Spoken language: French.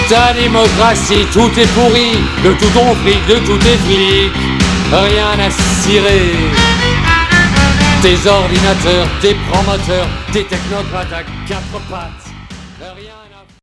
Ta démocratie, tout est pourri, de tout ton fric, de tous tes flics, rien à cirer. Tes ordinateurs, tes promoteurs, tes technocrates à quatre pattes, rien à...